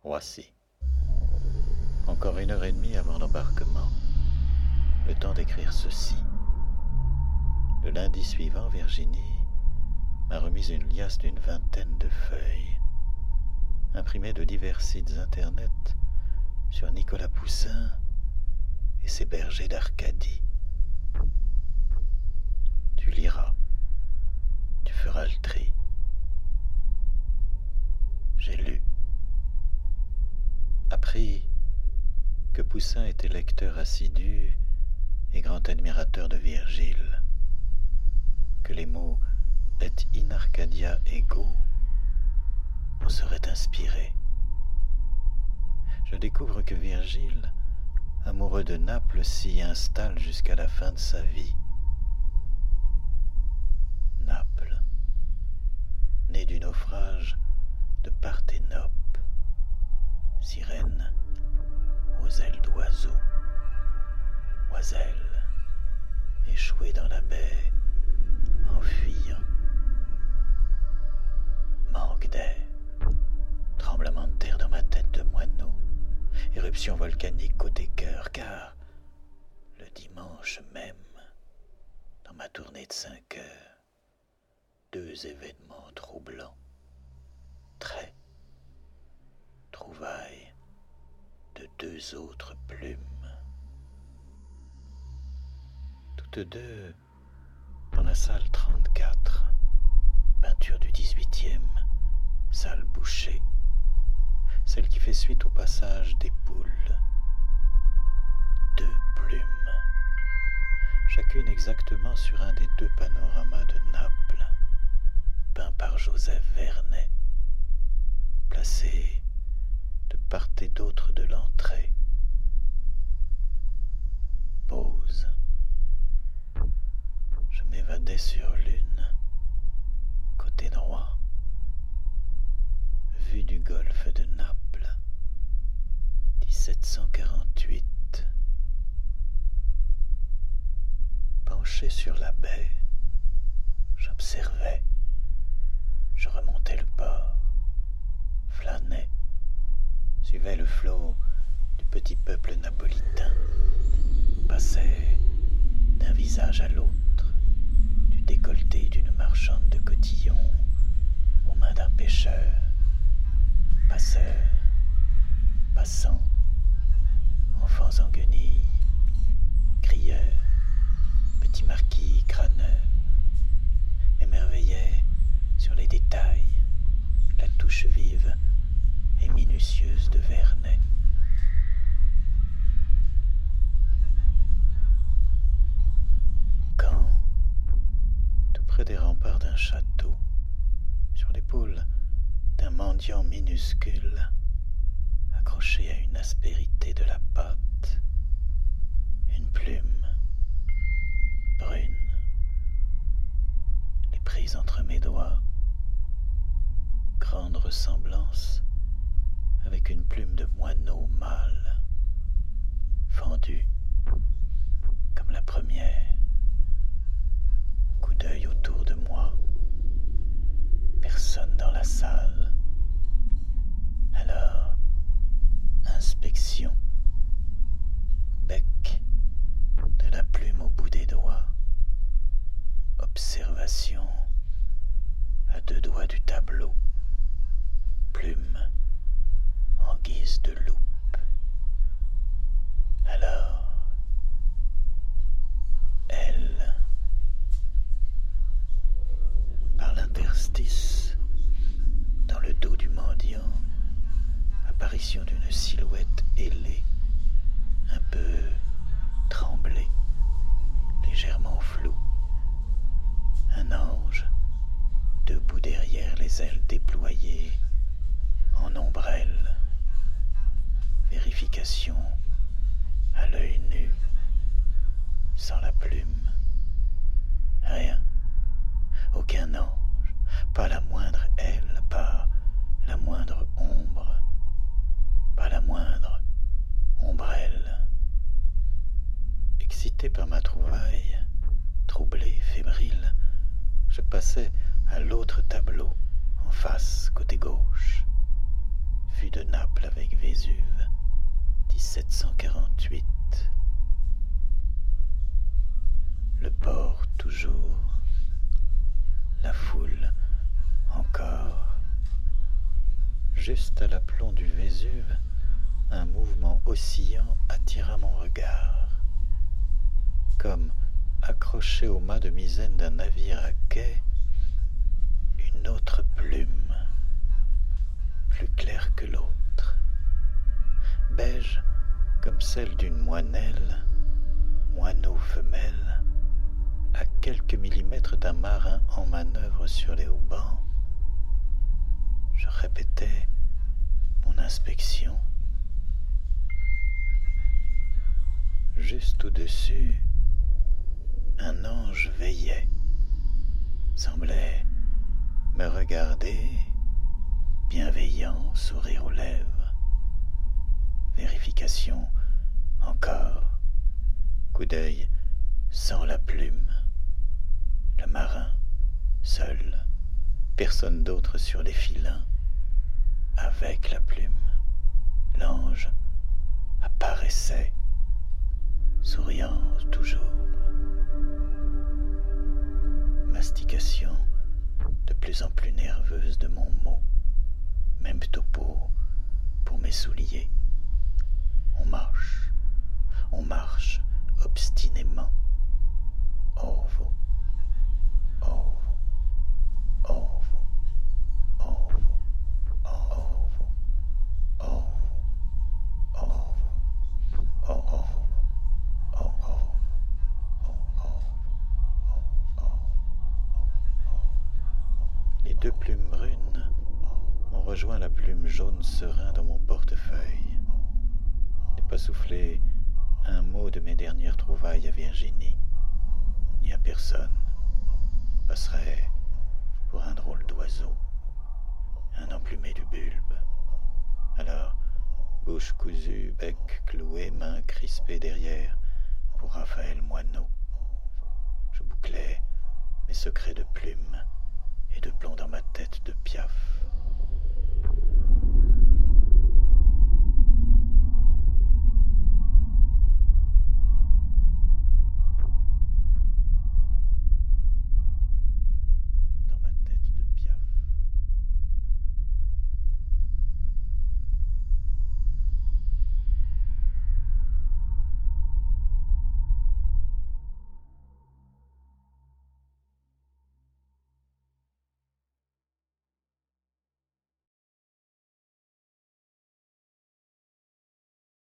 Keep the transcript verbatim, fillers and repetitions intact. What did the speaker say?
Roissy. Encore une heure et demie avant l'embarquement. Le temps d'écrire ceci. Le lundi suivant, Virginie m'a remis une liasse d'une vingtaine de feuilles, imprimées de divers sites internet sur Nicolas Poussin et ses bergers d'Arcadie. Tu liras, tu feras le tri. J'ai lu. Appris que Poussin était lecteur assidu et grand admirateur de Virgile, que les mots et in Arcadia ego en seraient inspirés. Je découvre que Virgile, amoureux de Naples, s'y installe jusqu'à la fin de sa vie. Naples, né du naufrage de Parthénope, sirène aux ailes d'oiseau, oiselle, échouée dans la baie, en fuyant. Manque d'air, tremblement de terre dans ma tête de moineau, éruption volcanique côté cœur, car le dimanche même, dans ma tournée de cinq heures, deux événements troublants, traits, trouvailles de deux autres plumes. Toutes deux dans la salle trente-quatre, peinture du dix-huitième, salle bouchée, celle qui fait suite au passage des poules. Deux plumes, chacune exactement sur un des deux panoramas de Naples, peints par Joseph Vernet, placés de part et d'autre de l'entrée. Pause. Je m'évadais sur l'une, côté droit, vue du golfe de Naples, dix-sept cent quarante-huit. Penché sur la baie, j'observais, je remontais le port, flânais, suivais le flot du petit peuple napolitain, passais d'un visage à l'autre, du décolleté d'une marchande de cotillons aux mains d'un pêcheur, passeurs, passants, enfants en guenilles, crieurs, petits marquis crâneurs, m'émerveillais sur les détails, la touche vive et minutieuse de Vernet. Quand, tout près des remparts d'un château, sur l'épaule d'un mendiant minuscule, accroché à une aspérité de la pâte, une plume brune, les prise entre mes doigts, grande ressemblance avec une plume de moineau mâle, fendue comme la première. Coup d'œil autour de moi, personne dans la salle. Alors, inspection, bec de la plume au bout des doigts, observation à deux doigts du tableau, plume en guise de loupe. Alors, elle, par l'interstice, dans le dos du mendiant, apparition d'une silhouette ailée, un peu tremblée, légèrement floue. Un ange, debout derrière les ailes déployées, en ombrelle. Vérification à l'œil nu, sans la plume. Rien, aucun ange, pas la moindre aile, pas la moindre ombre, pas la moindre ombrelle. Excité par ma trouvaille, troublé, fébrile, je passais à l'autre tableau, en face, côté gauche. Vue de Naples avec Vésuve, dix-sept cent quarante-huit. Le port toujours, la foule encore. Juste à l'aplomb du Vésuve, un mouvement oscillant attira mon regard. Comme accroché au mât de misaine d'un navire à quai, une autre plume, plus claire que l'autre, beige comme celle d'une moinelle, moineau femelle, à quelques millimètres d'un marin en manœuvre sur les haubans. Je répétais mon inspection. Juste au-dessus, un ange veillait, semblait me regarder, bienveillant, sourire aux lèvres. Vérification, encore, coup d'œil sans la plume. Le marin, seul, personne d'autre sur les filins, avec la plume. L'ange apparaissait, souriant toujours. Mastication de plus en plus nerveuse de mon mot. Même topo pour mes souliers. On marche, on marche obstinément. Ovo, ovo, ovo, ovo, ovo, ovo, ovo, ovo, ovo. Les deux plumes brunes ont rejoint la plume jaune serein dans mon portefeuille. N'ai pas soufflé un mot de mes dernières trouvailles à Virginie, ni à personne. Passerait pour un drôle d'oiseau, un emplumé du bulbe. Alors, bouche cousue, bec cloué, main crispée derrière, pour Raphaël Moineau. Je bouclais mes secrets de plumes et de plomb dans ma tête de Piaf.